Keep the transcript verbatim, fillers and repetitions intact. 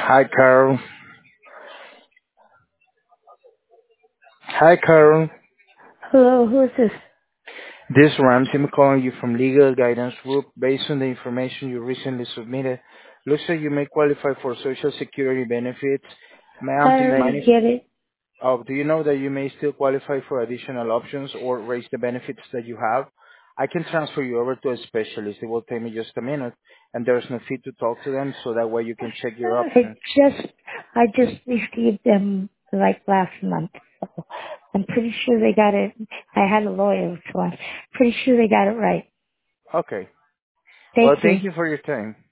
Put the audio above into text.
Hi, Carl. Hi, Carl. Hello, who is this? This is Ramsey. I'm calling you from Legal Guidance Group. Based on the information you recently submitted, looks like you may qualify for Social Security benefits. I Ma'am, do you mind already if, get it. oh, do you know that you may still qualify for additional options or raise the benefits that you have? I can transfer you over to a specialist. It will take me just a minute, and there's no fee to talk to them, so that way you can check your I options. just, I just received them like last month. So I'm pretty sure they got it. I had a lawyer, so I'm pretty sure they got it right. Okay. Well, Thank you. thank you for your time.